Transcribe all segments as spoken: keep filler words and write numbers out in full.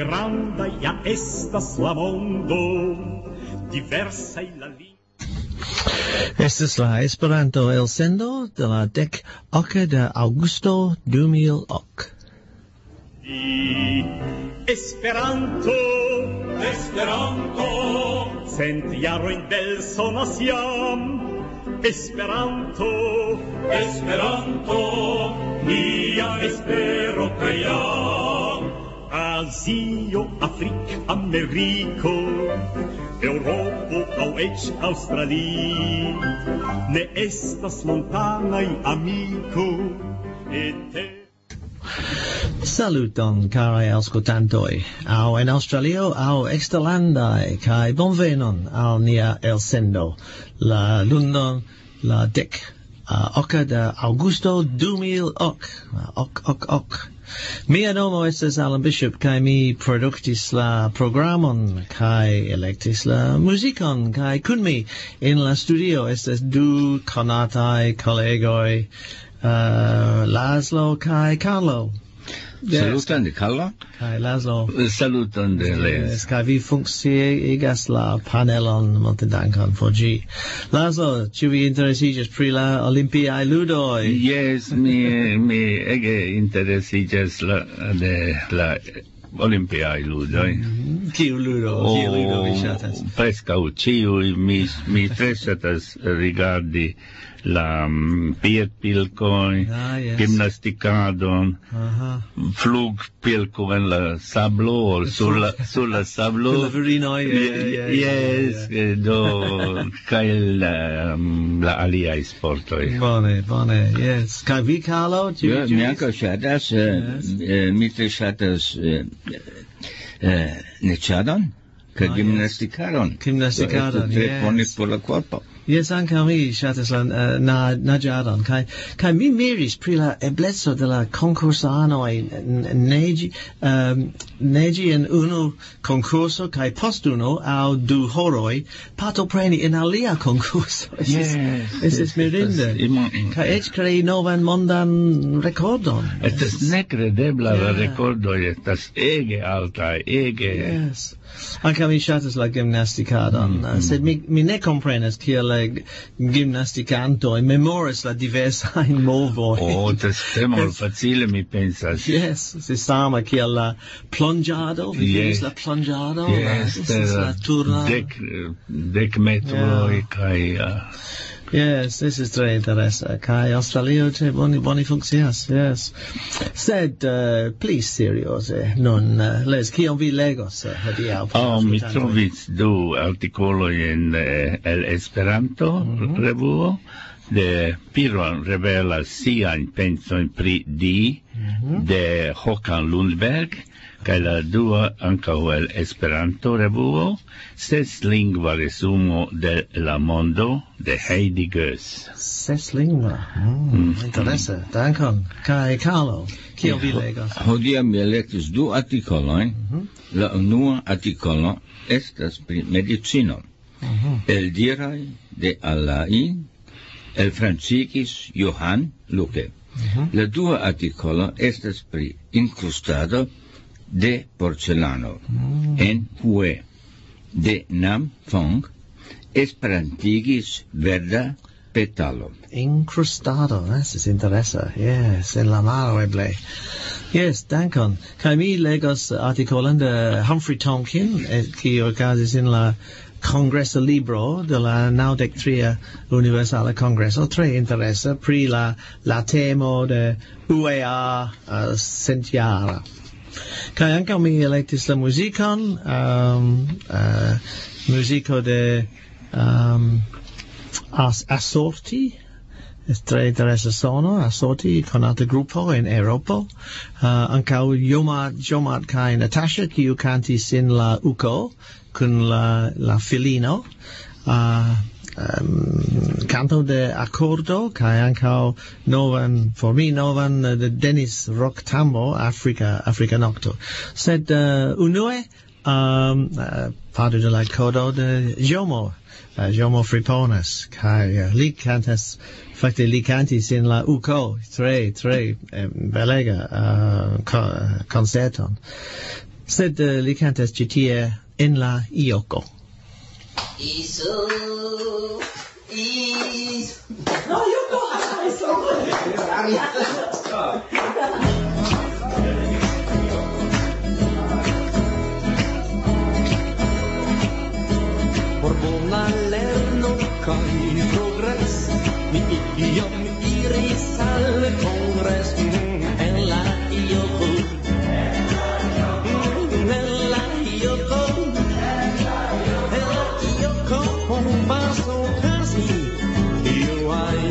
granda ja estas la mondo, diversa la lingua. Estas la Esperanto elsendo de la dek oka de Aŭgusto du mil ok. Esperanto, Esperanto, cent jarojn belsonas jam. Esperanto, Esperanto, nia espero kaj jam. Azio, Afriko, Ameriko, Eŭropo aŭ eĉ Aŭstralio, ne estas montanaj amiko, ete. Saluton, carai aŭskultantoj, aŭ en Aŭstralio aŭ eksterlandaj, kaj bonvenon al nia elsendo, la lundon, la dek uh, oka de Aŭgusto du mil ok, ok, ok, ok. Mia nomo estas Alan Bishop, kaj mi produktis la programon, kaj elektis la muzikon, kaj kun mi en la studio estas du konataj kolegoj, uh, Laszlo kaj Carlo. Yes. Saluton de Carlo. Kaj Laszlo. Saluton de Les. Yes, kaj vi funkciigas la panelon, multe dankon por ĝi. Laszlo, ĉu vi interesiĝas pri la Olimpiaj ludoj? Yes, mi mi ege interesiĝas la de la Olimpiaj ludoj. Kiu ludo? Kiu ludo vi ŝatas? Preskaŭ ĉiuj. Mi mi tre ŝatas rigardi la um, piedpilkoj, ah, yes. gimnastikadon, Aha. flugpilko en la sablo, o sur la, sur la sablo. La virinoj. Yes, do, kaj la, um, la aliaj sportoj. Bone, bone, yes. Kaj vi, Carlo? Jo, mi ankaŭ ŝatas, mi tre ŝatas neĉadon kaj gimnastikaron. Gimnastikadon, yes. Tre bone yes. por la korpo. Yes, ankaŭ mi ŝatas la uh, na, naĝadon, kaj kaj mi miris pri la ebleco de la konkursanoj neĝi um, neĝi en unu konkurso kaj post unu aŭ du horoj partopreni en alia konkurso. Yes, estis mirinde. Kaj eĉ krei novan mondan rekordon. Estas nekredebla, la rekordoj estas ege altaj, ege. Yes. Ankaŭ mi ŝatas la gimnastikadon, mm, sed mi mi ne komprenas kiel la gimnastikantoj memoras la diversajn movojn. Oh, estas tre malfacile, mi pensas. Yes, es sama kiel la plonĝado, vi diris la plonĝado, yes, la turna. Dek, dek metroj kaj... Uh, Yes, this is tre interesa. Kaj Australio tre boni boni funkcias. Yes. Sed uh, pli serioze. Nun, uh, Les, kion vi legos uh, hodiaŭ? Oh, mi trovis du artikolojn uh, el Esperanto mm-hmm. revuo, de Piron revelas siajn pensojn pri Di, mm-hmm. de Håkan Lundberg, kaj la dua ankaŭ el Esperanto revuo, ses lingva resumo de la mondo de Heidi Goes. Ses lingva. Mm, mm. Interese. Dankon. Kaj Carlo, kiel vi legos? Hodiaŭ mi elektis du artikolojn. Mm-hmm. La unua artikolo estas pri medicino. Mm-hmm. El diraj de Alain, el francigis Johann Luke. Mm-hmm. La dua artikolo estas pri inkrustado de porcelano mm. en Hue de Nam Fong esperantigis verda petalo. Incrustado, eso es interesa. Yes, en la mano eble. Yes, dankon. Kaj mi legos artikolon de Humphrey Tonkin, ki okazis en la Congreso Libro de la naŭdek tria Universala Kongreso, tre interesa pri la la temo de U E A uh, centjara. Kaj ankaŭ mi elektis la muzikon, um, uh, muziko de um, as, Assorti, es tre interesa sono, Assorti, konata grupo en Eŭropo, uh, ankaŭ Jomat, Jomat kaj Natasha, kiu kantis en la Uko, kun la, la filino, uh, Um, canto de accordo kai ankaŭ novan for mi novan uh, de Dennis Rock Tambo Africa Africa Nocto sed uh, unue um, uh, parto de la codo de Jomo uh, Jomo Friponas kai uh, li cantas fakte li cantis in la Uko tre tre um, belega uh, co- concerton Sed uh, li cantas ci tie en la ioko. Iso, is... No, Yoko, iso. Por bona lerno kai progress mi iom iris al kongres en la ioko en la ioko en la ioko un vaso casi io hai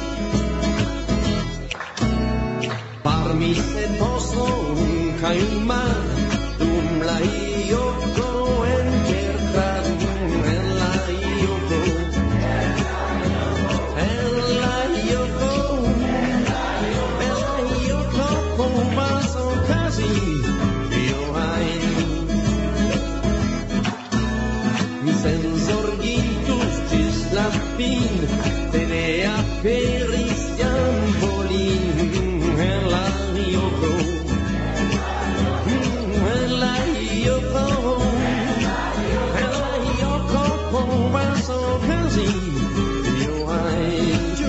par mi se poso kai ma dum la ioko en cercas la fin tenea peristian volin en la ioko en la ioko en la ioko con vaso casi io hai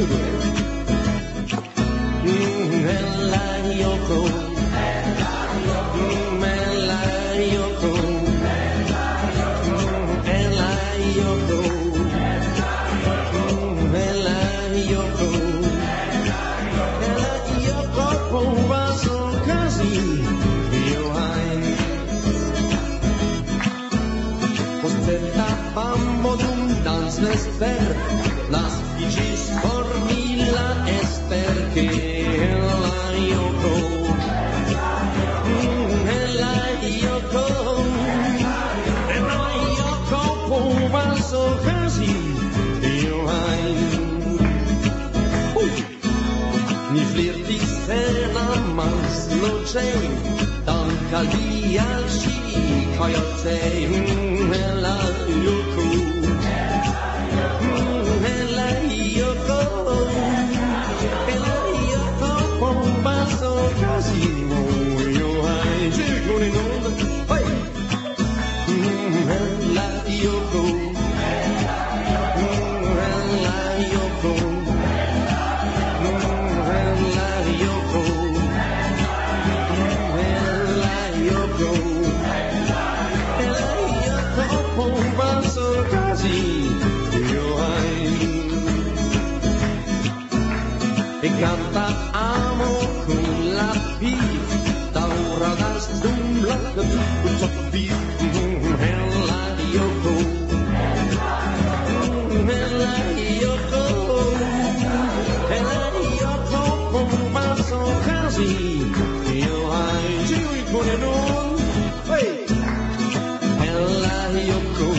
en la ioko en la ioko en la ioko Vesper, las igis por mi la esper que en la ioko en la ioko en la ioko con vaso casi io hai mi flirtis en amas noche dan caldi al ci coyote en la ioko Canta amo con la pi dauradas dum la tutto pi en la ioko en la ioko en la ioko con vaso casi io hai giù con non hey en la ioko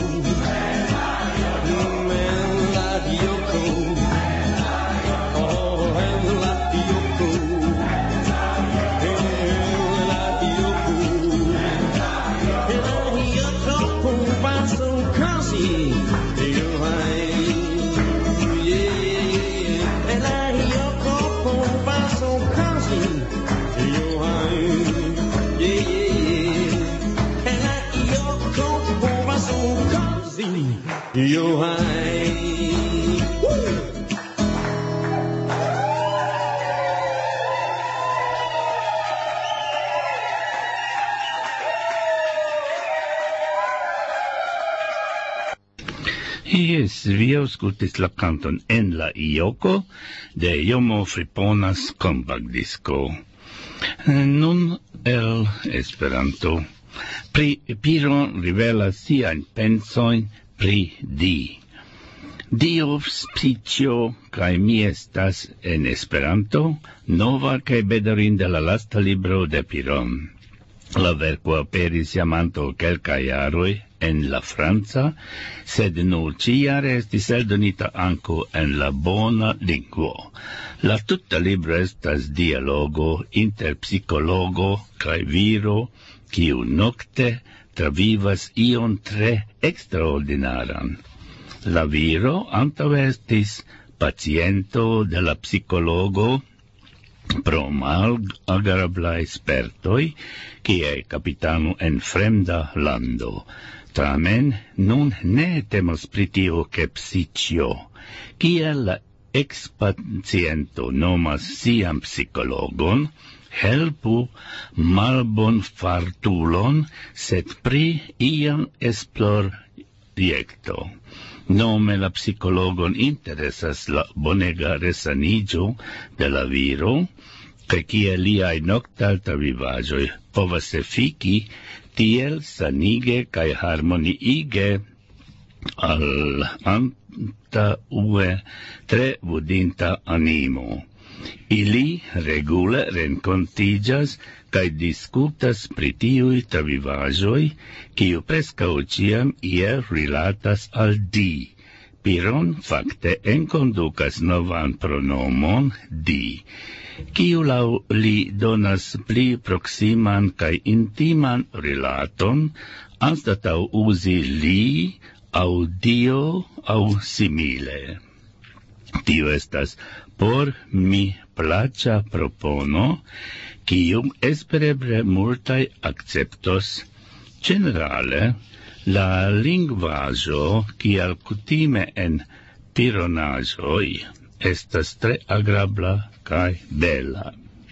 Io hai Yes, vi auscultis la canton En la Ioko de Jomo Friponas Compact Disco. Nun el Esperanto. Pri Piro rivela sian pensoin pri di. Dio spicio kai mi estas en Esperanto, nova kai bedarinda la lasta libro de Piron. La verko aperis jam antaŭ kelkaj jaroj en la franca, sed nur ĉiare estis eldonita ankaŭ en la bona lingvo. La tuta libro estas dialogo inter psikologo kaj viro, kiu nokte travivas ion tre ekstraordinaran. La viro antaŭ estis paciento de la psikologo, pro malagrablaj spertoj, kiel kapitano en fremda lando. Tamen nun ne temos pri tio ke psiĉjo, kiel la ekspaciento nomas sian psikologon, helpu malbonfartulon, sed pri iam esplorprojekto. Nome la psikologon interesas la bonega resaniĝo de la viro, kaj kiel liaj noktaltravivaĵoj povas efiki tiel sanige kaj harmoniige al antaŭe tre vudinta animo. Ili regule renkontiĝas kaj diskutas pri tiuj travivaĵoj, kiu preskaŭ ĉiam iel rilatas al di. Piron fakte enkondukas novan pronomon di, kiu laŭ li donas pli proksiman kaj intiman rilaton, anstataŭ uzi li aŭ dio aŭ simile. Tio estas por mi plaĉa propono, kiun espereble multaj akceptos. Ĝenerale, la lingvaĵo, kiel kutime en pironaĵoj, estas tre agrabla kaj bela.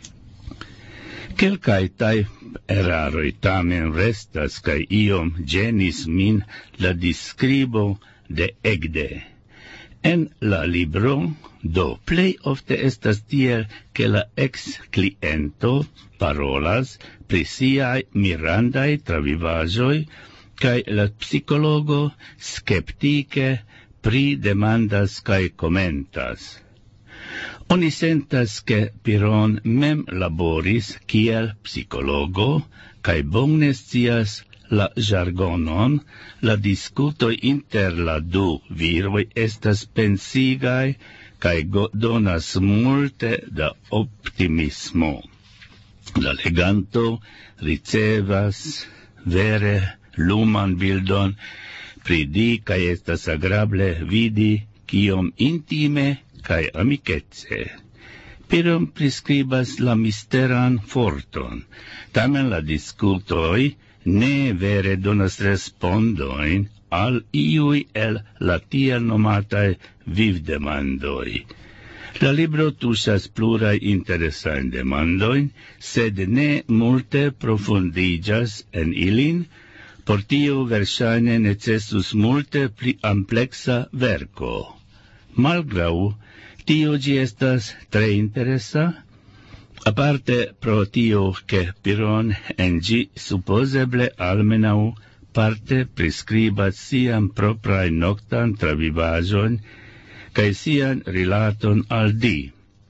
Kelkaj eraroj tamen restas kaj iom ĝenis min la diskribo de ekde. En la libro, do plej ofte estas tiel, ke la ex-kliento parolas pri siaj mirandaj travivaĵoj, kaj la psikologo skeptike pridemandas kaj komentas. Oni sentas, ke Piron mem laboris kiel psikologo, kaj bone scias la jargonon, la diskutoj inter la du viroj estas pensigaj kaj donas multe da optimismo. La leganto ricevas vere luman bildon pri di kaj estas agrable vidi kiom intime kaj amikece. Piron priskribas la misteran forton, tamen la diskutoj ne vere donas respondojn al iuj el la tiel nomataj vivdemandoj. La libro tuŝas pluraj interesajn demandojn, sed ne multe profundiĝas en ilin, por tio verŝajne necesus multe pli ampleksa verko. Malgraŭ tio ĝi estas tre interesa, aparte pro tio, ke Piron en ĝi supozeble almenaŭ parte priskribas sian proprajn noktan travivaĵon kaj sian rilaton al di.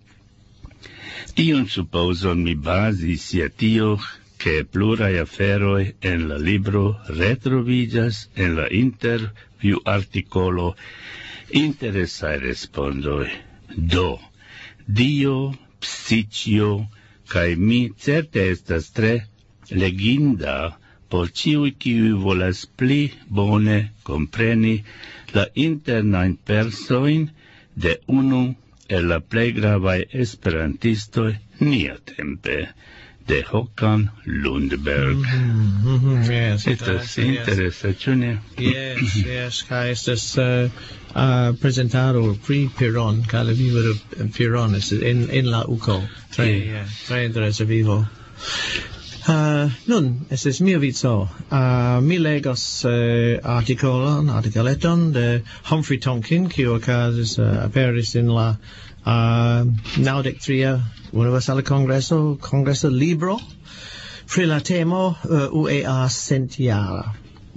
Tion supozon mi bazis je tio, ke pluraj aferoj en la libro retroviĝas en la intervju artikolo interesaj respondoj. Do, Dio, psiĉjo kaj mi certe estas tre leginda por ĉiuj, kiuj volas pli bone kompreni la internajn persojn de unu el la plej gravaj esperantistoj niatempe, de Håkan Lundberg. Mm-hmm, mm-hmm, yes, estas interesa, ĉu ne? Yes, yes, kaj estas uh, uh, presentado pri Piron, kaj la vivo de Piron en, en la U C O. Tre, yeah. tre interesa vivo. Uh, nun, estes mia vico. Uh, mi legos uh, artikolon, artikeleton de Humphrey Tonkin, kiu okazis uh, aperis in la uh, naŭdek tria Universala Congreso, Congreso Libro, pri la temo uh, U E A centjara.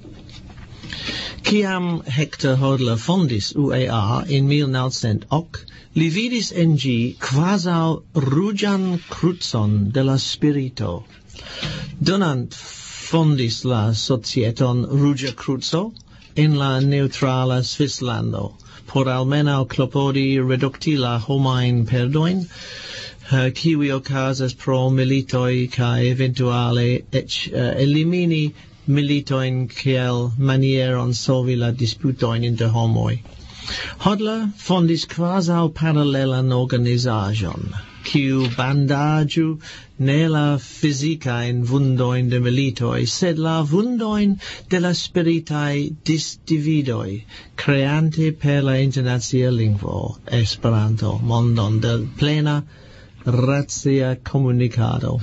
Kiam Hector Hodler fondis U E A in mil naŭcent ok, li vidis en ĝi kvazaŭ ruĝan krucon de la spirito. Donant fondis la societon Ruĝa Kruco en la neutrala Svislando, por almenaŭ klopodi redukti la homajn perdojn, Uh, kiuj okazas pro militoj kaj eventuale eĉ uh, elimini militojn kiel manieron solvi la disputojn inter homoj. Hodler fondis quasi parallelan organizajon, quiu bandaju ne la physicain vundoin de militoi, sed la vundoin de la spiritae disdividoi, creante per la internazia lingvo, Esperanto, mondon del plena ratia comunicado.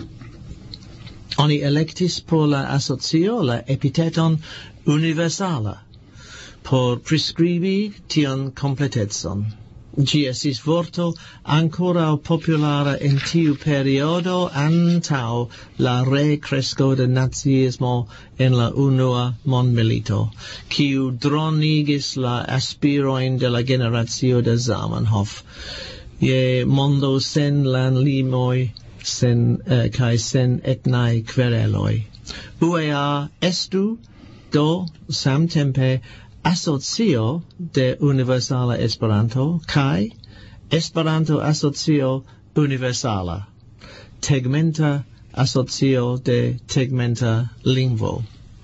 Oni electis por la asocio la epiteton universala, por prescribi tion completetson. Gi estis vorto ancora populara in tiu periodo antau la recresco de nazismo en la unua mondmilito, quiu dronigis la aspiroin de la generatio de Zamenhof, je mondo sen lan limoi, sen uh, kai sen etnai quereloi. U E A estu do samtempe asocio de Universala Esperanto kai Esperanto Asocio Universala, tegmenta asocio de tegmenta lingvo.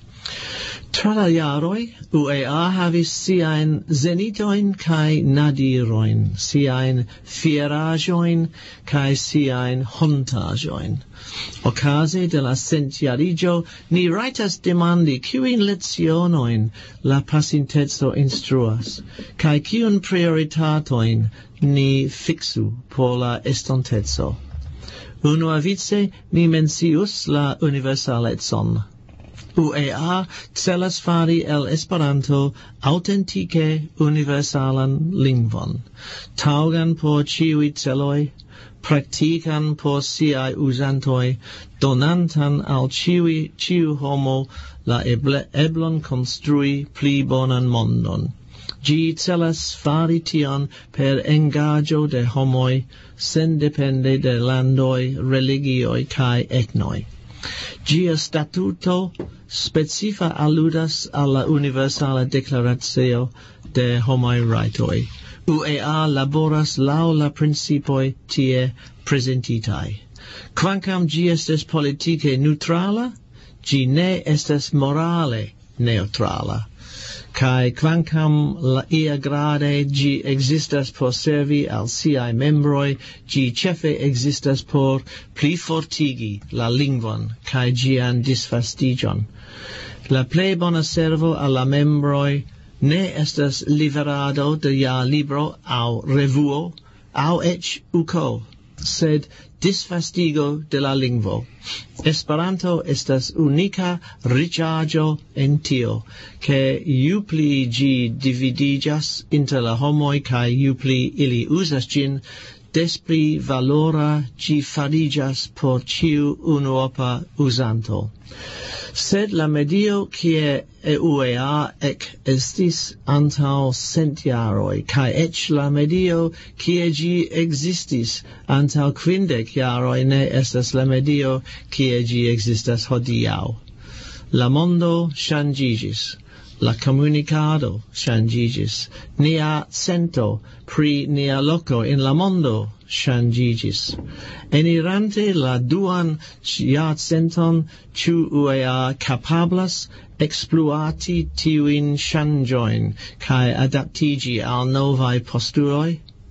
Tra la jaroj U E A havis siajn zenitoin kai nadiroin, siajn fieraĵojn kai siajn hontaĵojn. Okaze de la centjariĝo ni rajtas demandi kiujn lecionojn la pasinteco instruas, kaj kiujn prioritatojn ni fiksu por la estonteco. Unuavice ni mencius la universalecon. U E A celas fari el Esperanto autentike universalan lingvon, taŭgan por ĉiuj celoj, praktikan por siaj uzantoj, donantan al ĉiuj ĉiu homo la eble, eblon konstrui pli bonan mondon. Ĝi celas fari tion per engaĝo de homoj sendepende de landoj, religioj kaj etnoj. Gia statuto specifa aludas alla universala declaratio de homai rajtoj. U E A laboras laŭ la principoj tie presentitaj. Kvankam ĝi estas politike neutrala, ĝi ne estas morale neutrala. Kai kvankam la ia grade ĝi ekzistas por servi al siaj membroj, ĝi ĉefe ekzistas por plifortigi la lingvon kaj ĝian disvastiĝon. La plej bona servo al la membroj ne estas liverado de ja libro aŭ revuo aŭ eĉ uko, sed disvastigo de la lingvo. Esperanto estas unika riĉaĵo en tio, ke ju pli ĝi dividiĝas inter la homoj kaj ju pli ili uzas ĝin, des pli valora ĝi fariĝas por ĉiu unuopa uzanto. Sed la medio kie U E A ec estis antaŭ cent jaroj, kaj eĉ la medio kie ĝi ekzistis antaŭ kvindek jaroj ne estas la medio kie ĝi ekzistas hodiaŭ. La mondo ŝanĝiĝis, la komunikado ŝanĝiĝis, nia sento pri nia loko en la mondo ŝanĝiĝis. Enirante la duan jarcenton, ĉu U E A kapablas ekspluati tiujn ŝanĝojn kaj adaptiĝi al novaj postuloj?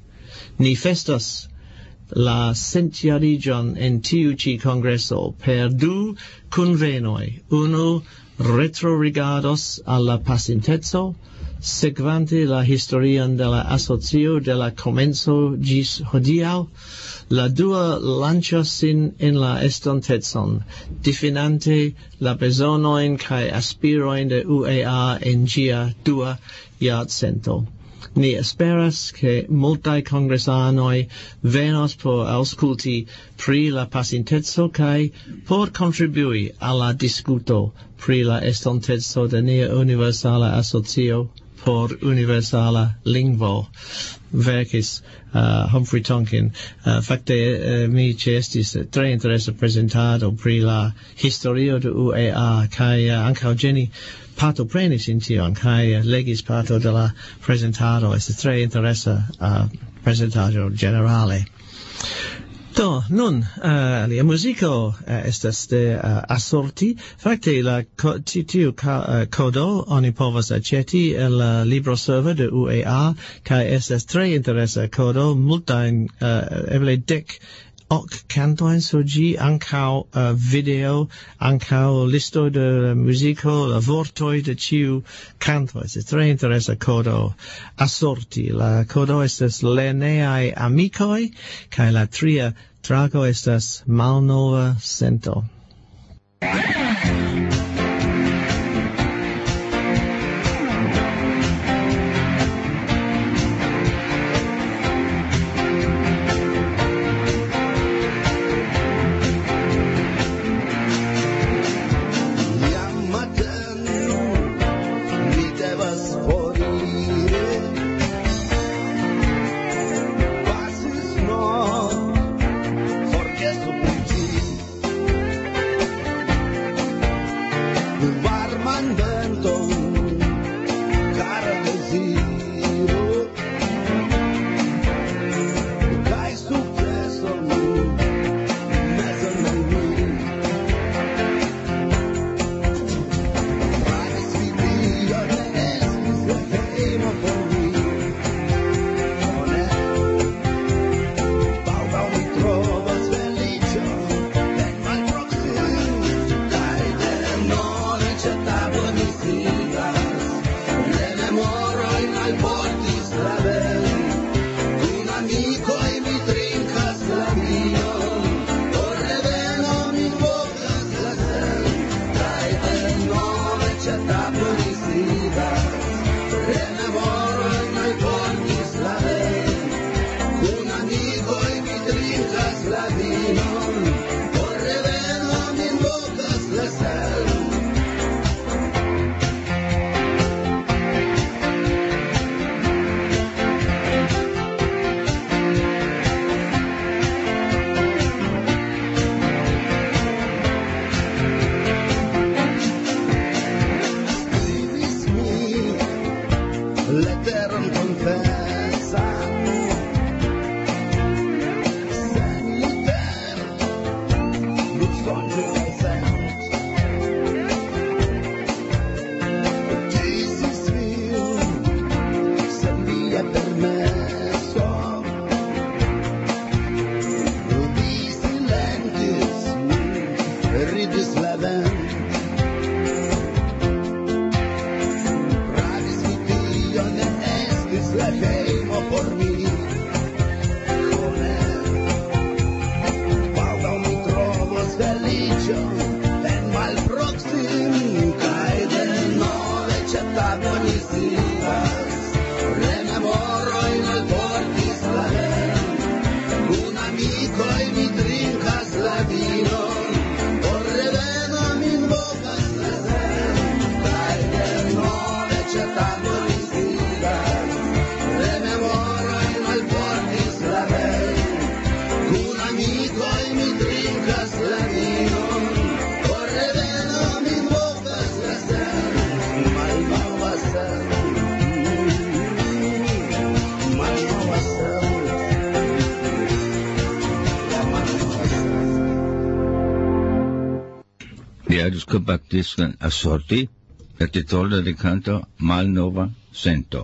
Ni festas la centjariĝon en tiu ĉi kongreso per du kunvenoj. Unu retrorigardos al la pasinteco, sekvante la historion de la asocio de la komenco ĝis hodiaŭ. La dua lanĉas sin en la estontecon, difinante la bezonojn kaj aspirojn de U E A en ĝia dua jarcento. Ni esperas ke multaj kongresanoj venos por aŭskulti pri la pasinteco kaj por kontribui al la diskuto pri la estonteco de nia universala asocio por universala lingvo. Verkis uh, Humphrey Tonkin. Uh, fakte uh, mi ĉeestis tre interesa prezentado pri la historio de U E A kaj uh, ankaŭ ĝeni partoprenis in tion kaj uh, legis parto de la prezentado. Estas tre interesa uh, prezentaĵo ĝenerale. Do, nun, uh, lia musico uh, estas de uh, assorti. Fakte la co- ti- tiu ca- uh, codo oni povas aceti el uh, libro server de U A A, kai estas tre interesa codo, multain, uh, eble dec ok cantoin sur gi, ancao uh, video, ancao listo de musico, la vortoi de ciu canto. Es tre interesa codo assorti. La codo estas Leneai amicoi, kai la tria trago estas malnova sento. Diarisco Baptista assorti, la titolo de canto Malnova Sento.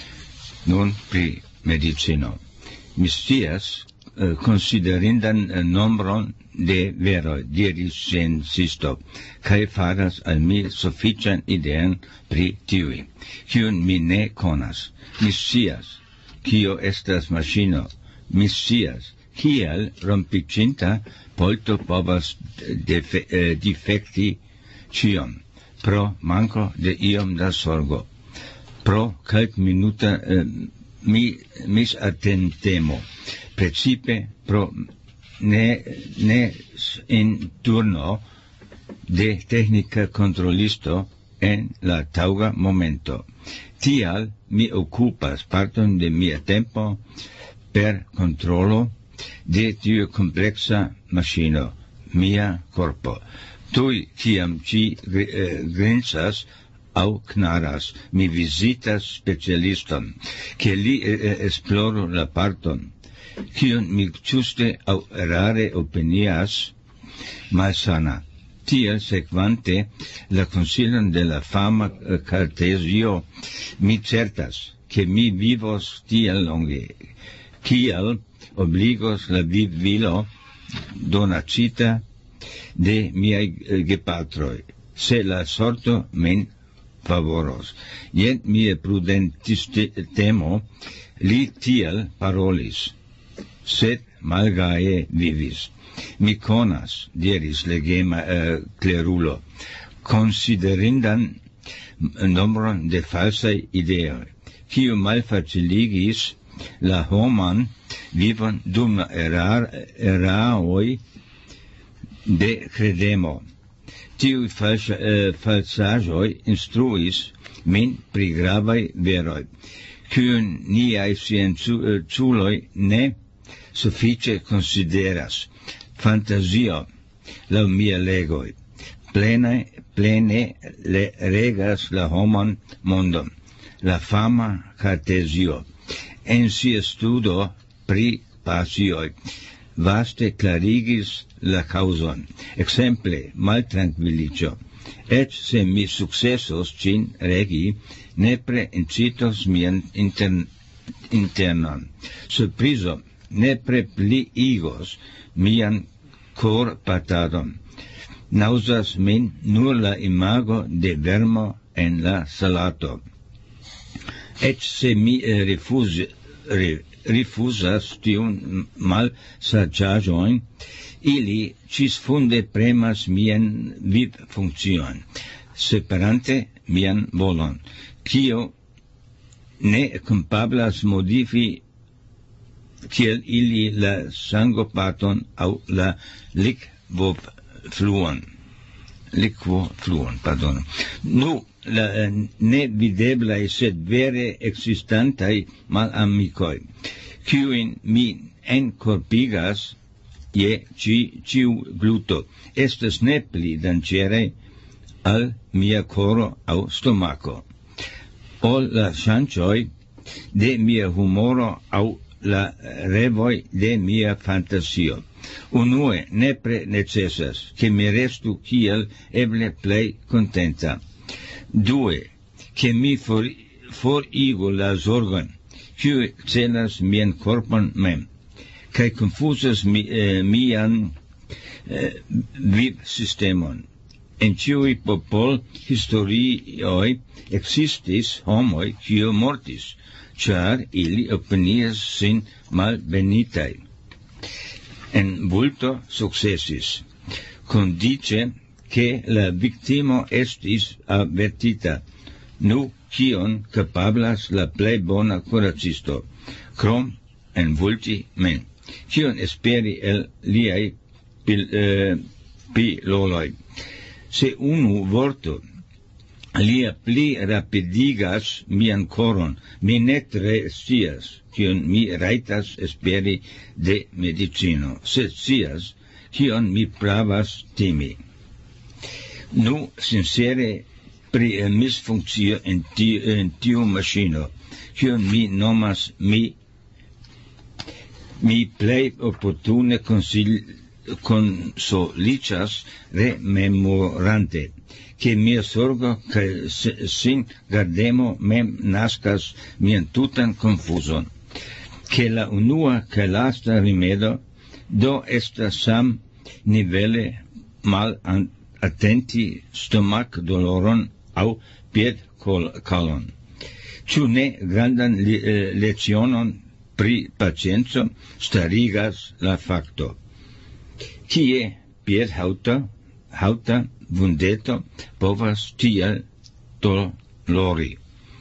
Nun pri medicino. Mi scias, uh, considerindan uh, nombron de vero, diris sciencisto, cae faras al mi suffician idean pri tiui, cium mi ne conas. Mi scias, cio estas machino, mi scias, kiel rompicinta polto povas defe, eh, defecti cion, pro manco de iom da sorgo, pro calc minuta eh, mi mis attentemo, precipe pro ne, ne in turno de tecnica controlisto en la tauga momento. Tial mi occupas parton de mia tempo per controlo de tiu complexa machino, mia corpo. Tui, ciam ci eh, grinsas au knaras, mi visitas specialiston, che li eh, esploru la parton, kion mi ĝuste aŭ erare opinias malsana. Tiel sekvante la konsilon de la fama Cartesio, mi certas, che mi vivos tiel longe, kiel obligos la vivvilo donacita de miai gepatroi, se la sorto men favoros. Jen mie prudentistemo, li tiel parolis, sed malgae vivis. Mi conas, diris legema uh, clerulo, considerindan nombron de falsae ideoi, kiu malfaciligis la homan vivon dum erar, eraoi de credemo. Tiui falsa, uh, falsagioi instruis min pri gravai veroi, kiun niai scienculoi ne suffice consideras. Fantasio, la mia legoi, plene, plene le regas la homon mondon, la fama Cartesio, en sia studo pri pasioi, vaste clarigis la causon, exemple maltranquillicio, et se mi successos cin regi, nepre incitos mian inter, internon, surprizo, nepre pli igos mian cor patadon. Nausas min nur la imago de vermo en la salato. Et se mi refus, re, rifusas tiun mal saggiagion, ili cisfunde premas mian viv funccion, separante mian volon, cio ne compablas modifi kiel ili la sangopaton au la liquo fluon. Liquo fluon, pardon. Nu, la ne videblai sed vere existantai malamicoi, kiuin mi encorpigas je ci, ciu gluto, estes ne pli dancere al mia coro au stomaco. Ol la chancioi de mia humoro au la revoi de mia fantasio. Unue, nepre necessas, che mi restu kiel eble plei contenta. Due, che mi for, forigu la zorgon, kiu celas mian corpon mem, cae confusas mi, eh, mian eh, viv systemon. En ciui popol historioi existis homoi kiu mortis, char ili opinias sin malbenitai. En vulto successis, condice che la victimo estis avertita, nu cion capablas la plei bona curacisto, crom en vulti men, cion esperi el liai pil, eh, piloloi. Se unu vorto lia pli rapidigas mian coron, mi ne tre scias, cion mi raitas esperi de medicino, sed scias, cion mi pravas timi. Nu, sincere, pri eh, misfunctio en, ti, en tiu machino, cion mi nomas mi, mi plei opportune consil, consolicias rememorante, che mia sorgo che sin gardemo mem nascas mian tutan confuson, che la unua che lasta rimedo do estas sam nivele mal attenti stomac doloron au pied calon. Ciu ne grandan le, lecionon pri pacienzo starigas la facto. Kie pied hauta, hauta vundeto povas tiel dolori.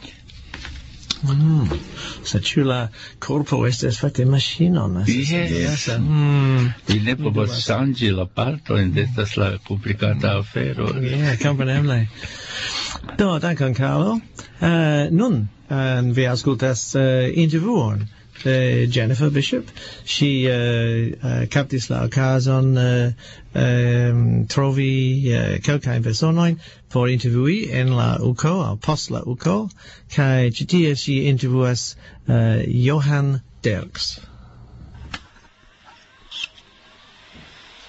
Mm. Se ciu la corpo estes facte machinon. Yes. Yes. Mm. Vi ne povas sangi la parto, en estas la complicata afero. Yeah, compreneble. Do, dankon, Carlo. Uh, nun, uh, vi ascoltas uh, intervjuon de Jennifer Bishop. Si uh, uh, captis la occasion uh, um, trovi uh, quelcae personoin por intervjui en la U C O, au post la U C O, cae citie si intervjuas uh, Johan Derks.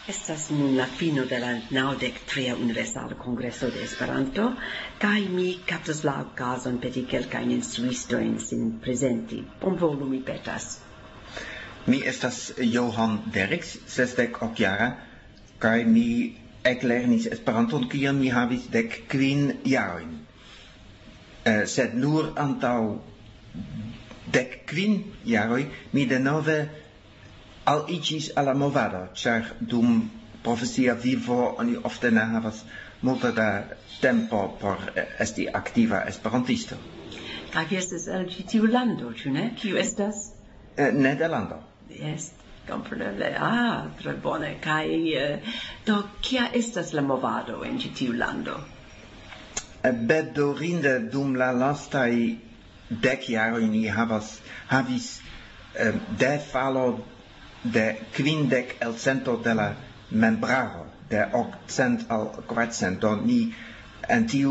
Estas nun la fino de la naŭdek tria Universala Kongreso de Esperanto, kaj mi kaptas la okazon peti kelkajn instruistojn sin prezenti. Bonvolu, mi petas. Mi estas Johan Derks, sesdek okjara, kaj mi eklernis Esperanton kiam mi havis dek kvin jarojn. Uh, sed nur antaŭ dek kvin jaroj mi denove aliĝis al la movado, ĉar dum profesia vivo oni ofte ne havas multe da tempo por esti aktiva esperantisto. Kaj vi estas el ĉi tiu lando, ĉu ne? Kiu estas? Uh, Nederlando. Yes, kompreneble. Ah, tre bone. Kaj uh, do kia estas la movado en ĉi tiu lando? Bedorinde dum la lastaj dek jaroj ni havas havis uh, de falo de kvindek el cento de la membraro, de okcent al kvarcent. Do ni en tiu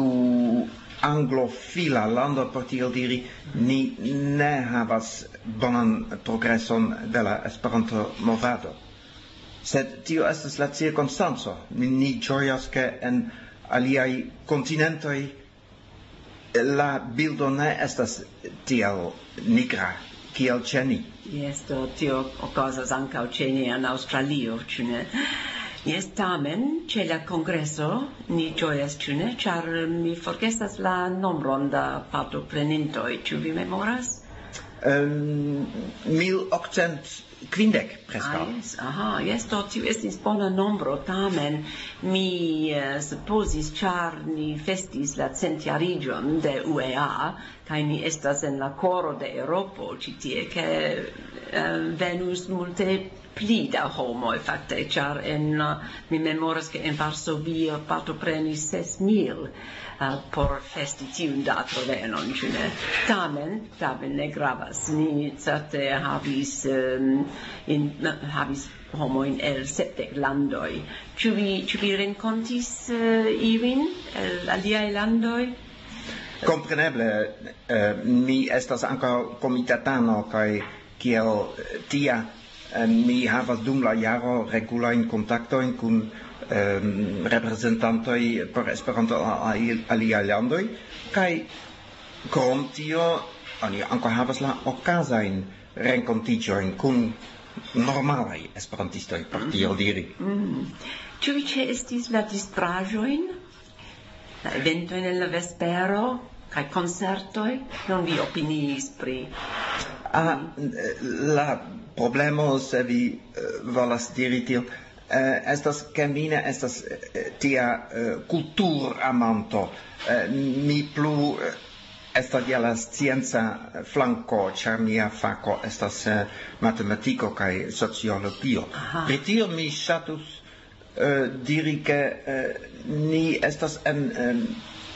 anglofila lando, por tiel diri, ni ne havas bonan progreson de la Esperanto movado. Sed tio estas la cirkonstanco. Ni, ni ĝojas ke en aliaj kontinentoj la bildo ne estas tiel nigra kiel ĉe ni. Yes, do tio okazas ankaŭ ĉe ni en Aŭstralio, ĉu ne? Yes, tamen ĉe la kongreso ni ĝojas, ĉu ne? Ĉar mi forgesas la nombron da partoprenintoj, ĉu vi memoras? Um, mil okcent kvindek preskaŭ. Ah, yes, aha, yes, do tio estis bona nombro, tamen mi uh, supozis, ĉar ni festis la centjariĝon de U E A, kaj ni estas en la koro de Eŭropo ĉi tie, ke uh, venus multe pli da homoj fakte, ĉar en uh, mi memoras ke en Varsovio partoprenis ses mil uh, por festi tiun datrevenon, ĉu ne? Tamen, tamen ne gravas. Ni certe havis um, in, havis homojn el sepdek landoj. Ĉu vi, ĉu vi renkontis uh, ilin el aliaj landoj? Kompreneble, uh, mi estas ankaŭ komitatano kaj kiel tia uh, mi havas dum la jaro regulajn kontaktojn kun um, reprezentantoj por Esperanto al aliaj landoj, kaj krom tio oni ankaŭ havas la okazajn renkontiĝojn kun normalaj esperantistoj, por tiel diri. Mm. Ĉu vi ĉeestis la distraĵojn? La eventojn en la vespero kaj koncertoj, non vi opiniis pri? Ah, la problemo, se vi uh, volas diri tiel, uh, estas ke mi ne estas uh, tia uh, kulturamanto. Uh, mi plu uh, estas je la scienca flanko, ĉar mia fako estas uh, matematiko kaj sociologio. Pri tio mi ŝatus uh, diri ke uh, ni estas en um,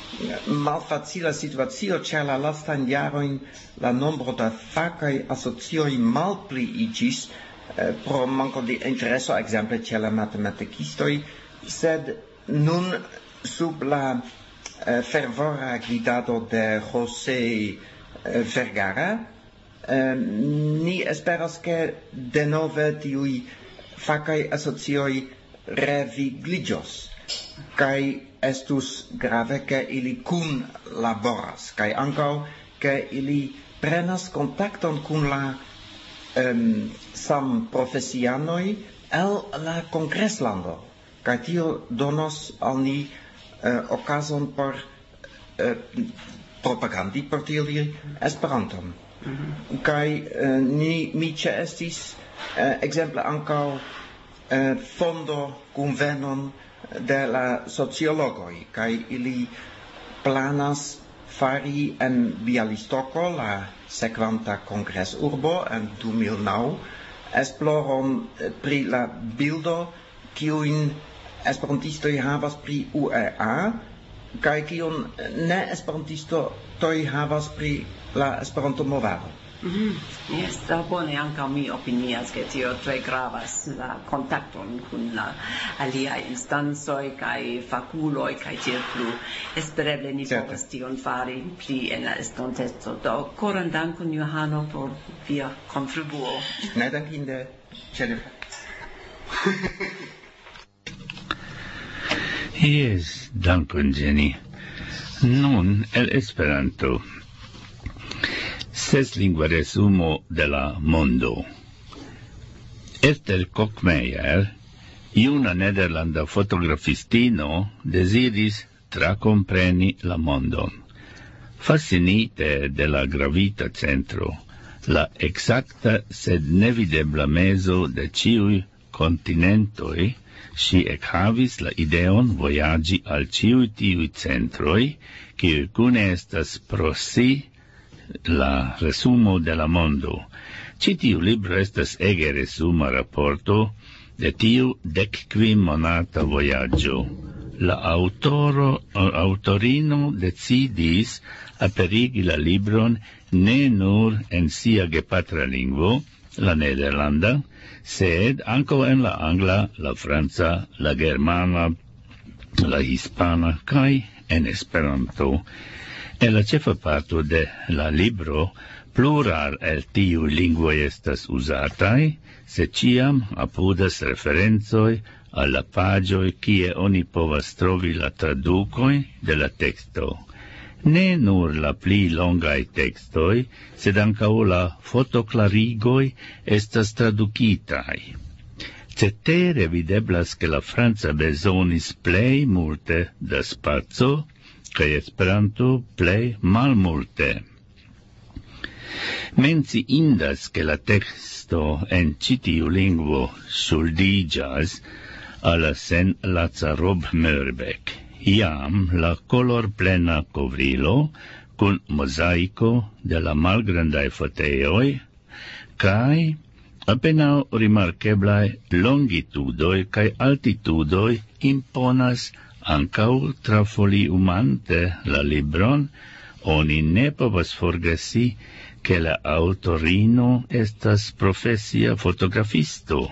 malfacila situacio, ĉar la lastajn jarojn la nombro da fakaj asocioj malpliiĝis eh, pro manko de intereso, ekzemple ĉe la matematikistoj, sed nun sub la eh, fervora gvidado de José eh, Vergara eh, ni esperas ke denove tiuj fakaj asocioj revigliĝos kaj estus grave ke ili kun laboras kaj ankaŭ ke ili prenas kontakton kun la um, sam profesianoj el la kongreslando kaj tio donos al ni uh, okazon por uh, propagandi, por tiel diri, Esperanton. Mm-hmm. Kaj uh, ni mi ĉeestis uh, ekzemple ankaŭ uh, fondo kunvenon de la sociologoj, kaj ili planas fari en Bialystoko, la sekvanta kongresurbo en du mil naŭ, esploron pri la bildo kiujn esperantistoj havas pri U E A kaj kiun ne esperantistoj havas pri la Esperanto-movado. Mm-hmm. Yes, da bone ankaŭ mi opinias ke tio tre gravas la kontakton kun la aliaj instancoj kaj fakuloj kaj tiel plu. Espereble ni povas tion fari pli en la estonteco. Do koran dankon, Johano, por via kontribuo. Ne dankinde, Jennifer. Yes, dankon, Jenny. Nun, el Esperanto. Ses lingua resumo de la mondo. Ester Kockmeyer, iuna nederlanda fotografistino, desiris tracompreni la mondon. Fascinite de la gravita centro, la exacta sed nevidebla meso de ciui continentoi, si echavis la ideon voyagi al ciui tiui centroi, qui cune estas pro si la resumo de la mondo. Ci tiu libro estas ege resuma rapporto de tiu decquim monata voyaggio. La autoro, autorino decidis aperigi la libron ne nur en sia gepatra lingvo, la nederlanda, sed anco en la angla, la franca, la germana, la hispana, kai en Esperanto. En la cefa parto de la libro, plural el tiu lingvoi estas usatai, se ciam apudas referenzoi alla pagioi kie oni povas trovi la traducoi de la texto. Ne nur la pli longai textoi, sed ancao la fotoclarigoi estas traducitai. Cetere videblas che la Franza besonis plei multe da spazio, cae Esperanto plei malmulte. Menci indas che la texto en citiu lingvo suldigas alla sen Lazarob Mörbeck. Iam la color plena covrilo, cun mosaico de la malgrandai foteoi, cae apenao rimarkeblai longitudoi cae altitudoi imponas ancau trafoliumante la libron, oni ne povas forgesi che la autorino estas profesia fotografisto.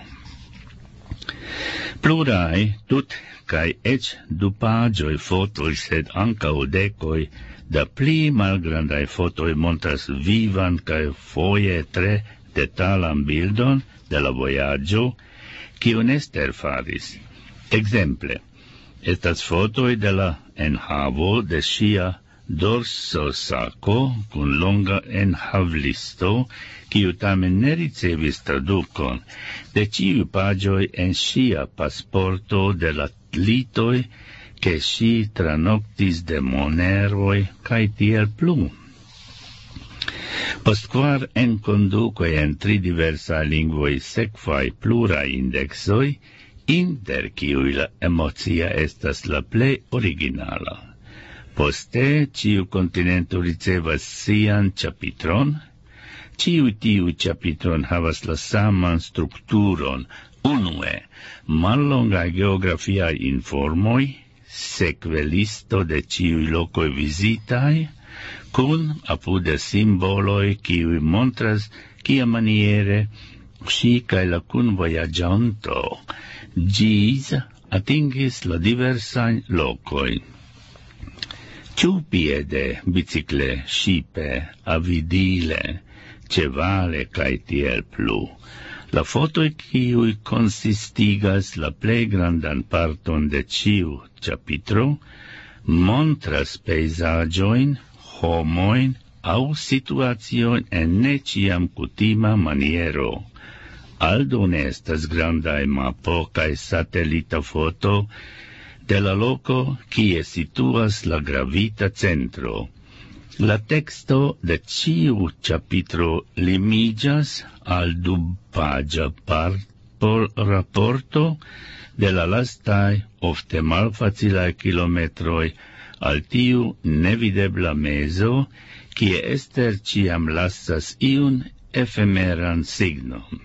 Plurai, tut cae ec du pagioi fotoi, sed ancao decoi, da pli malgrandai fotoi montras vivan cae foie tre detalan bildon de la voyaggio, cion Ester faris. Exemple, estas fotoi de la enhavo de sia dorso saco, cun longa enhavlisto, ciu tamen ne ricevis traducon, de ciu pagioi en sia pasporto de la litoi, che si tranoctis de moneroi, cae tiel plu. Post quar en conducoi en tri diversa lingvoi sequai plura indexoi, inter ciui la emocia estas la plei originala. Poste, ciu continento ricevas sian chapitron, ciu tiu chapitron havas la saman strukturon, unue, mallonga geografia informoi, seque listo de ciui locoi visitai, cun apude simboloi ciui montras cia maniere si cae la cun voyagianto gis atingis la diversain locoi. Ciu piede, bicicle, scipe, avidile, cevale cae tiel plu. La fotoi ciui consistigas la plei grandan parton de ciu capitro montras paesagioin, homoin au situacion en ne ciam cutima maniero. Aldone estas grandai mapo cae satellita foto de la loco kie situas la gravita centro. La texto de ciu capitro limigas al dupagia part por rapporto de la lastai ofte malfacilae kilometroi al tiu nevidebla meso, kie Ester ciam lasas iun efemeran signon.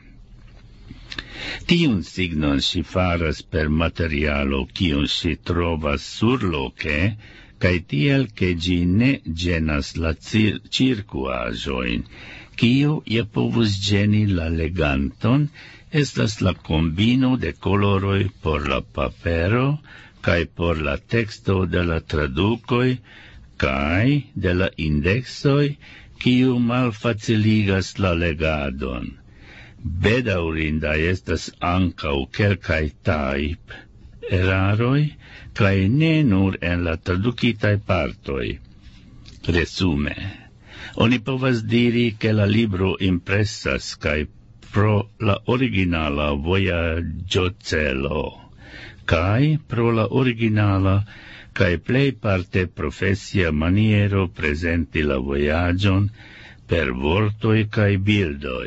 Tiun signon si faras per materialo kiun si trovas surloce, cae tiel che gi ne genas la cir circuajoin, kiu je povus geni la leganton, estas la combino de coloroi por la papero, cae por la texto de la traducoi, cae de la indexoi, kiu malfaciligas la legadon. Bedaurinda estas ancau quelcae taip eraroj, kaj ne nur en la tradukitaj partoj. Resume, oni povas diri ke la libro impresas kaj pro la originala vojaĝocelo, kaj pro la originala kaj plejparte profesia maniero prezenti la vojaĝon per vortoj kaj bildoj.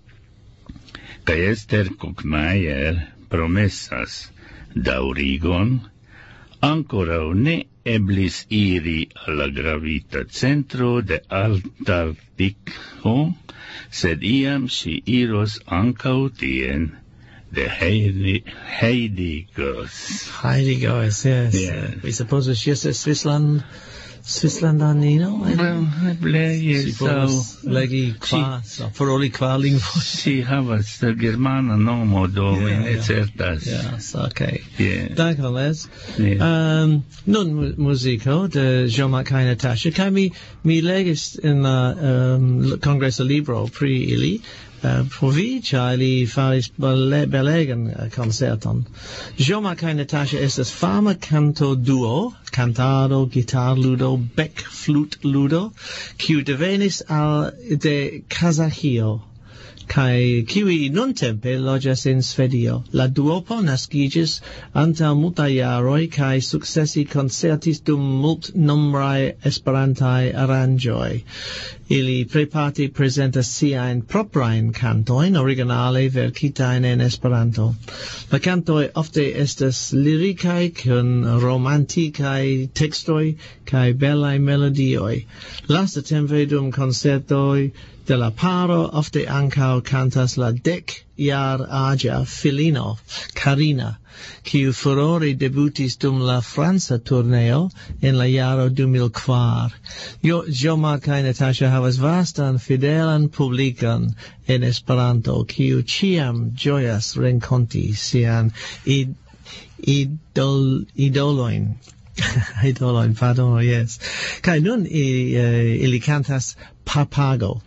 Kaj Ester Kockmayer promesas daŭrigon, ankoraŭ ne eblis iri al la gravita centro de Antarktiko, sed iam ŝi iros ankaŭ tien de Heidi, Heidi Goss. Heidi Goss, yes. Yeah. Uh, we suppose that she is a Swissland, Swislandanino? Well, eble, yes, so... Legi qua, so, paroli qua lingvo. Si havas germana nomo, do mi Yeah, ne yeah. certas. Yes, okay. Yeah. Dankon, Les. Yeah. Um, nun mu- musico de Jean-Marc kaj Natasha, kaj mi, mi legis in la um, Congresso Libro pri ili, uh, por vi, ĉar li faris bele, belegan uh, concerton. Jean-Marc kaj Natasha estas fama canto duo, cantado, gitarludo, bec flute ludo, kiu devenis al de Kazahio, kai kiwi nuntempe loĝas en Svedio. La duopo naskiĝis antaŭ multaj jaroj kaj sukcesi koncertis dum multnombraj esperantaj aranĝoj. Ili plejparte prezentas siajn proprajn kantojn originale verkitajn en Esperanto. La kantoj ofte estas lirikaj kun romantikaj tekstoj kaj belaj melodioj. Lastatempe dum koncertoj de la paro ofte ankaŭ kantas la dek jar aĝa filino Karina, kiu furore debutis dum la franca turneo en la jaro du mil kvar. Jo, Jean-Marc kaj Natasha havas vastan fidelan publikon en Esperanto, kiu ĉiam ĝojas renkonti sian id, idol, idolojn. Idolojn, pardon, yes. Kaj nun ili, uh, ili kantas Papago.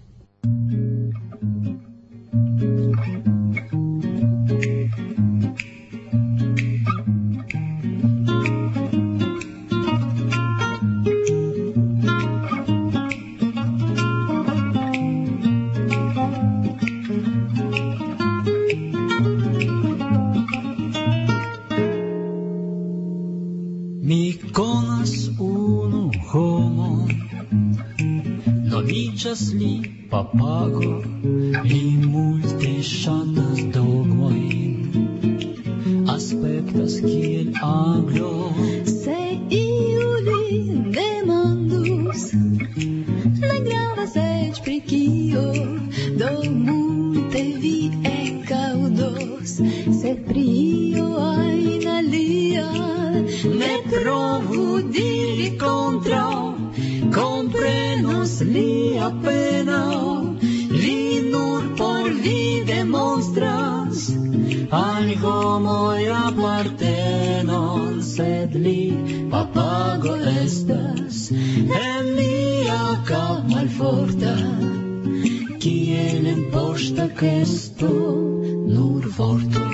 Mi konas unu homo, nomiĝas li Papago, li multe ŝatas dogmojn, aspektas kiel aglo. Se iu lin demandus, ne gravas eĉ pri kio, do multe vi ekaŭdos, sed pri io ajn alia ne provu diri kontraŭ. Comprenos li apenaŭ, li nur por vi demonstras al homoj apartenon, sed li Papago estas en lia kap malforta, kiel en poŝta kesto nur vortoj.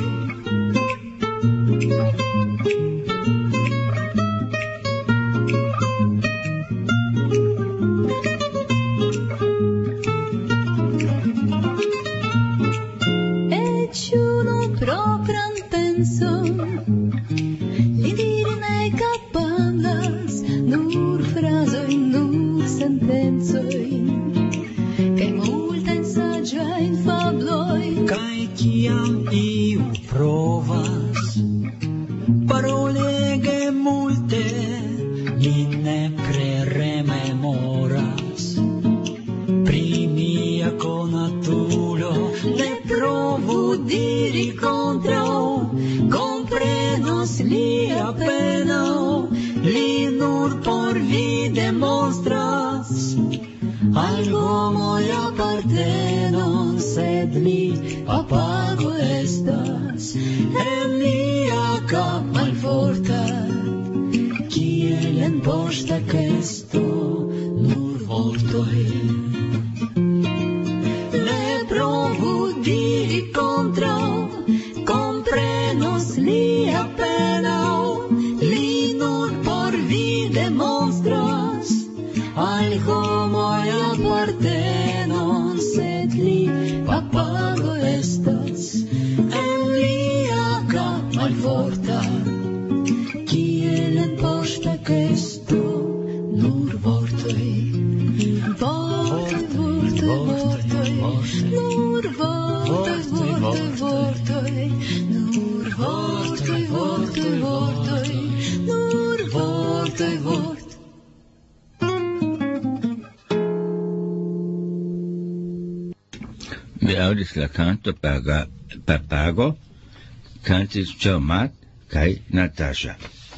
Comprenos lia pena. pago estas en lia malforta kiel en poŝta kesto nur vortoj vortoj vortoj vortoj nur vortoj vortoj vortoj nur vortoj vortoj vortoj nur vortoj vortoj. Vi audis la canto paga, papago, cantis Chomat kai Natasha.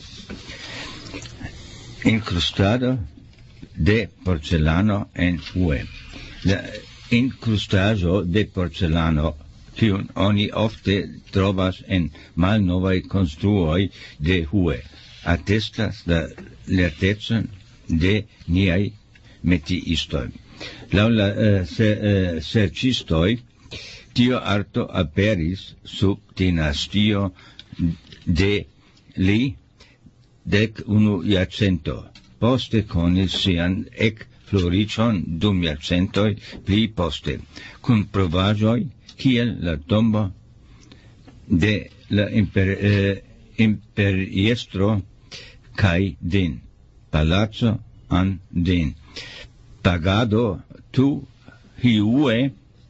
Incrustado de porcelano en ue. La incrustajo de porcelano, kiun oni ofte trovas en malnovaj konstruoj de hue, attestas la lertecon de niaj metiistoj. Laŭ la uh, se, uh, serĉistoj, tio arto aperis sub dinastio de li dek unu jarcento. Poste konis sian ek floriĉon dum jarcentoj pli poste, kun provaĵoj kiel la tombo de la imper, eh, imperiestro kaj din, palaco an din. Pagado tu hiue,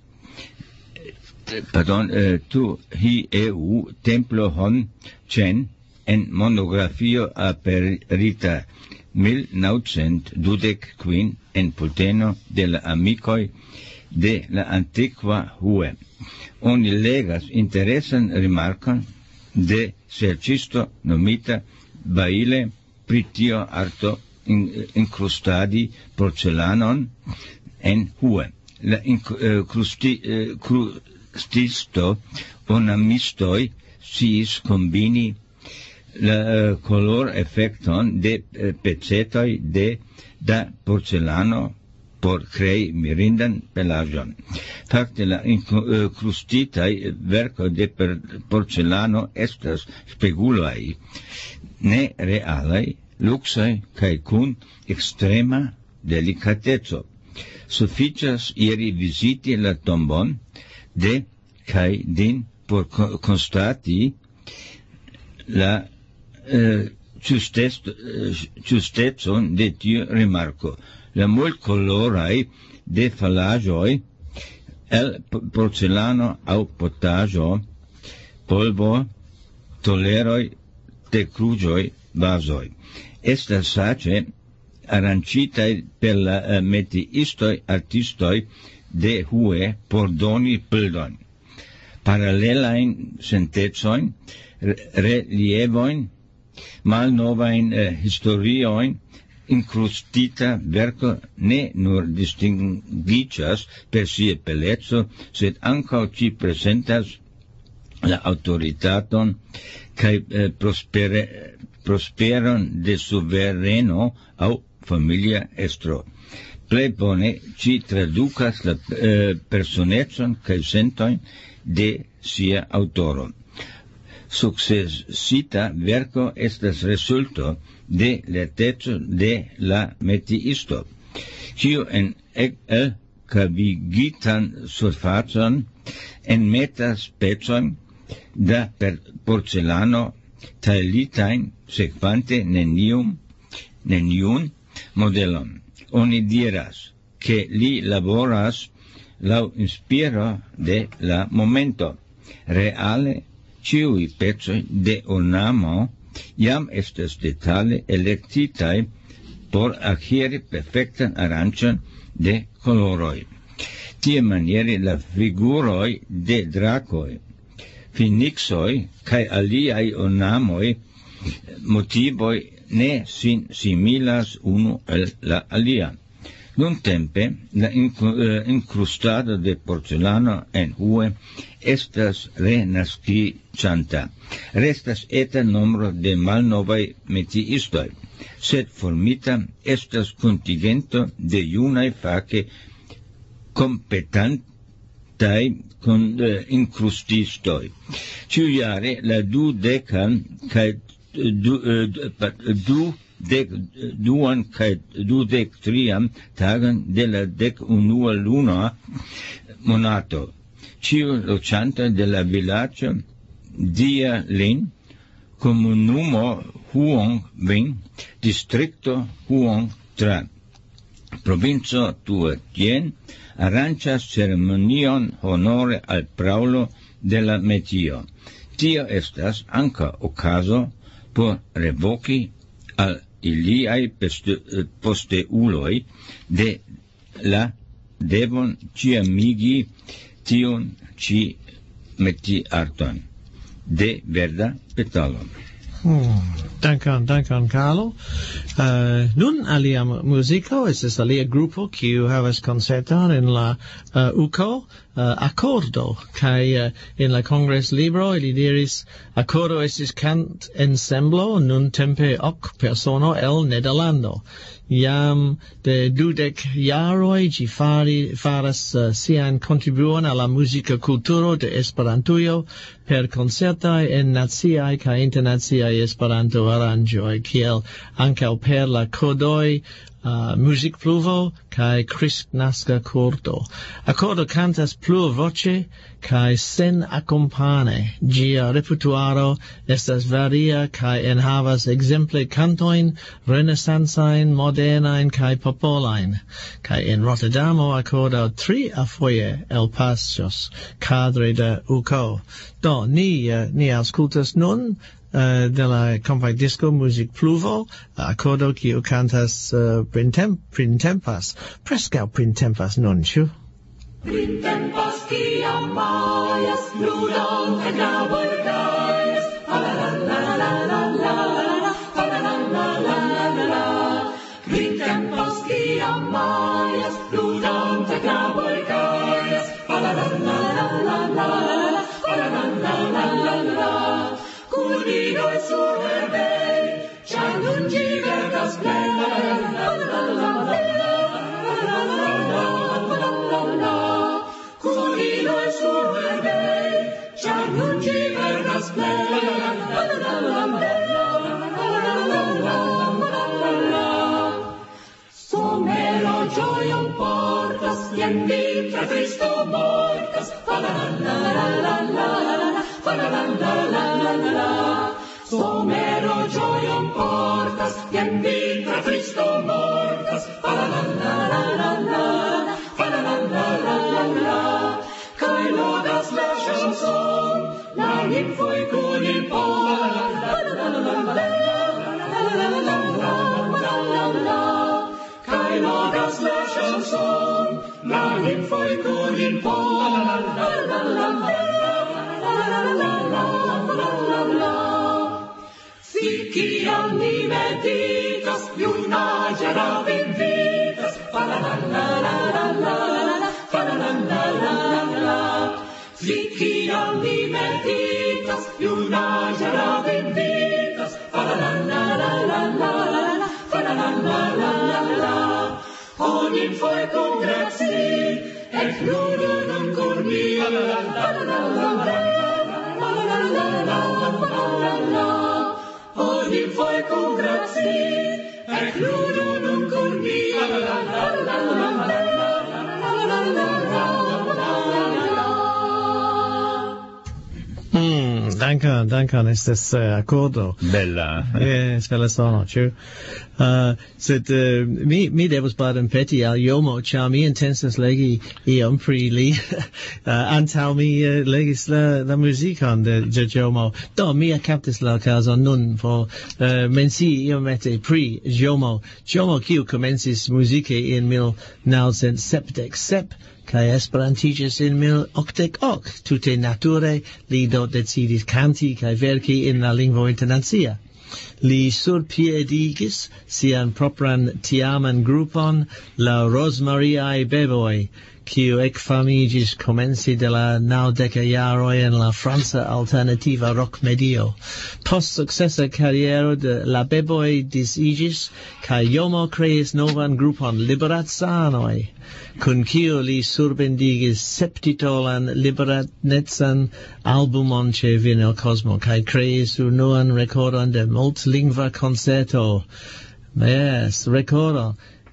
pardon, eh, tu hi eu templo hon cen en monografio aperita mil naucent dudec quin en pulteno de la amicoi de la antiqua hue. Oni legas interesan rimarcon de sercisto nomita Baile pritio arto in, incrustadi porcelanon en hue. La incrusti, uh, crustisto ornamistoi sis combini la uh, color effecton de uh, pecetoi de da porcelano por crei mirindan pelagion. Fakte la incrustitai verco de per porcelano estas spegulai, ne realai, luxai, cae cun extrema delicatezo. Sufficias iri visiti la tombon de cae din por constati la eh, justezon de tiu rimarco. La multcolorai de falagioi el porcelano au potaggio, polvo, toleroi, de crugioi, vasoi. Estas sace arancitai per la uh, metiistoi artistoi de hue por doni pildon. Parallelain sentezoin, relievoin, malnovain uh, historioin, incrustita verco ne nur distinguicias per sia bellezzo, sed ancao ci presentas la autoritaton cae eh, prospere, prosperon de suvereno au familia estro. Plei bone ci traducas la eh, personetson cae sentoin de sia autoro. Successita verco estas resulto de lertezo de la metiisto, kiu en el cavigitan surfacon en metas pecon da per porcelano tailitain sequante nenium, neniun modelon. Oni diras che li laboras lau inspiro de la momento. Reale, ciui pecoi de ornamo iam estes detale electitai por acquieri perfectan arancion de coloroi. Tie maniere la figuroi de dracoi, finixoi, cae aliai ornamoi, motivoi ne sin similas unu el la alia. Nuntempe, la incrustado de porcelano en hue estas renascicianta. Restas eta nombro de malnovai metiistoi, sed formita estas contingento de iunai face competantai con uh, incrustistoi. Ciujare la du decan cae du, uh, du dec duan cae du dec triam tagan de la dec unua luna monato ciu loĝantoj de la vilaĝo Dia Lin, komunumo Huong Ving, distrikto Huong Tran, provinco Tuatien, aranĝas ceremonion honore al praŭlo de la metio. Tio estas ankaŭ okazo por revoki al iliaj posteuloj de la devon ĉiamigi tiun ĉi metiarton de verda petalo. Hmm. Dankon, dankon, Carlo. Uh, nun alia musico, estes alia grupo, kiu havas concerton in la uh, uko, uh, accordo, kai uh, in la Congress Libro, ili diris, accordo estis cant ensemblo, nun tempe ok persono el Nederlando. Iam de dudec jaroi gi fari, faras uh, sian contribuon alla musica culturo de Esperantujo per concertai en naziai ca internaziai Esperanto aranjoi, kiel ancau per la codoi uh, Music Pluvo kai Kristnaska Cordo. Accordo cantas plurvoce kai sen accompane. Gia repertuaro estas varia kai enhavas exemple cantoin renaissansain, modernain kai popolain. Kai in Rotterdamo accordo tri afoje el pasos cadre de uko. Do, ni, uh, ni auscultas nun Uh, de la Compay Disco Music Pluvo, uh, accordo kiu cantas uh, printemp, printempas, prescau printempas nun, ĉu? Printempas kiam majas, ludon en knaboj gajas, la la la la la la la la la la la la. Printempas kiam majas, ludon en knaboj gajas, la la la la la la la la la la la. Cunidoi sur herbei, char nun gi verdas plena, la la la la la la la la. Cunidoi sur herbei, char nun gi verdas plena, la la la la la la. Somero gioion portas, jen vintra Cristo mortas, la la la la la la la la la la la la. Somero gioion portas, jen vintra Cristo mortas, la la la la la la la la la la la. Kai lodas la chanson, la nimfoi kun il pon, la la la la la la la la la. Kai lodas la chanson, la nimfoi kun il pon, la la la la la. Si kiam ni meditas, junaĝera invitas, la la la la la la la la la la. Si kiam ni meditas, junaĝera invitas, la la la la la la la la la. Onin foje kun graci, ekludu nun kun mi, la la la la la la. Onin foje kun graci, ekludu nun kun mi, la la la la la. Hmm, dankon, dankon, estes uh, accordo. Bella. Yes, bella sono, ĉu? Uh, sed uh, mi, mi devus baden peti al Jomo, ĉar mi intensas legi iom pri li, uh, antaŭ mi uh, legis la, la muzikon de, de Jomo. Do, mi kaptis la okazon nun por uh, mencii iomete pri Jomo. Jomo, kiu komencis muzike in mil naŭcent sepdek sep, kai esperantiĝis in mil okdek ok. Tute nature li do decidis kanti kai verki in la lingvo internacia. Li surpiedigis sian propran tiaman grupon, la Rosmariae Beboi, kiu ekfamigis komenci de la naŭdeka jaroj en la franca alternativa rock medio. Post sukcesa kariero de la Beboi disiĝis, kaj Jomo kreis novan grupon Liberatsanoj, kun kiu li surbendigis septitolan liberatnecan albumon ĉe Vinyl Cosmo, kaj kreis unuan rekordon de multlingva koncerto. Yes, rekordo.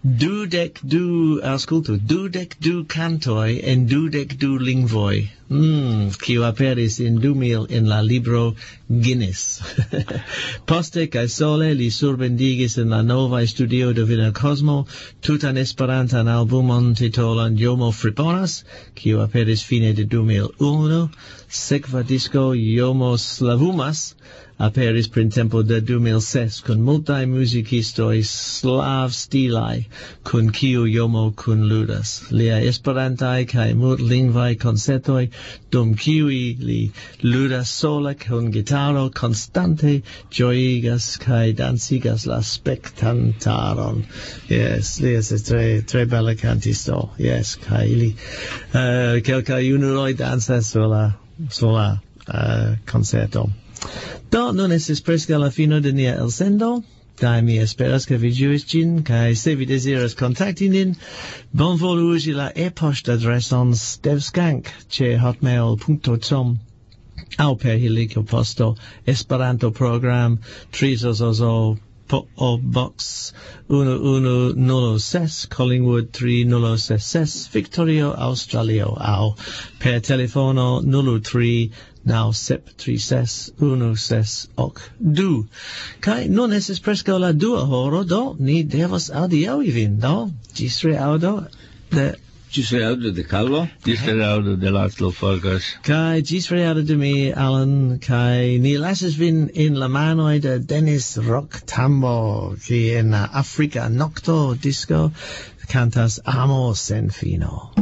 Dudek du, auscultu, dudek du cantoi en dudek du lingvoi. Mm, kiu aperis in du mil in la libro Guinness. Poste kai sole li surbendigis in la nova studio de Vina Cosmo tutan esperantan albumon titolan Jomo Friponas, kiu aperis fine de du mil unu. Sekva disco Jomo Slavumas aperis printempo de du mil ses kun multaj muzikistoj slav stilaj kun kiu Jomo kunludas. Lia esperantaj kaj multlingvaj koncertoj dum kiuj li ludas sola kun gitaro konstante ĝojigas kaj dancigas la spektantaron. Yes, li estas tre tre bela kantisto. Yes, kaj ili uh, kelkaj junuloj dancas sola sola uh, concerto. Do, nun estis preskaŭ la fino de nia elsendo. Kaj mi esperas ke vi ĝuis ĝin, kaj se vi deziras kontakti nin, bonvolu uzi la e-poŝtadreson stevskank ĉe hotmail punkto com aŭ per hilikoposto Esperanto program tri zozozo P O Box unu unu nul ses Collingwood tri nul ses ses Victoria, Australio, aŭ per telefono nul tri naŭ sep tri ses unu ses ok du. Kaj nun estis preskaŭ la dua horo, do ni devas adiaŭi vin, do ĝis reaŭdo de Ĝis reaŭdo de Carlo. Ĝis reaŭdo de Laszlo Farkas. Kaj ĝis reaŭdo de mi, Alan, kaj ni lasas vin in la manoj de Dennis Rock Tambo, ki en la Afrika nokto disco cantas Amo sen fino.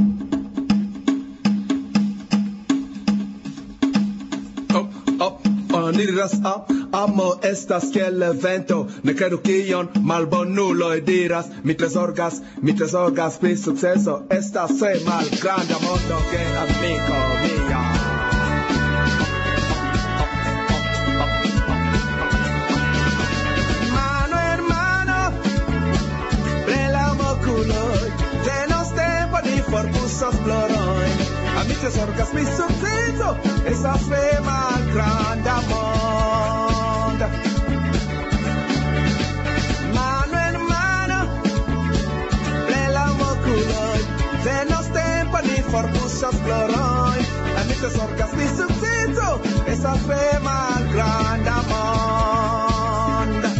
Niras up, amo estas kiel vento, ne kredu kion malbonuloj diras, mi trezorgas, mi trezorgas pri sukceso, estas tre malgranda mondo ke amiko mia. Mano en mano, plelamo okuloj, tenos tempo di forpusos ploroj. A mi trezorgas pri sukceso, estas tre malgranda mondo. Mano en mano, plelamo okuloj, venos tempo ni forpusos ploroj. A mi trezorgas pri sukceso, estas tre malgranda mondo.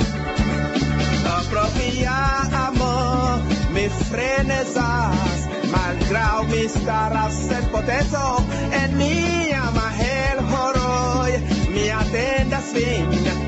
Pro mia amor, mi frenezas, malgraŭ mi staras sen potenco en mia malhelhoroj, mi atendas vin.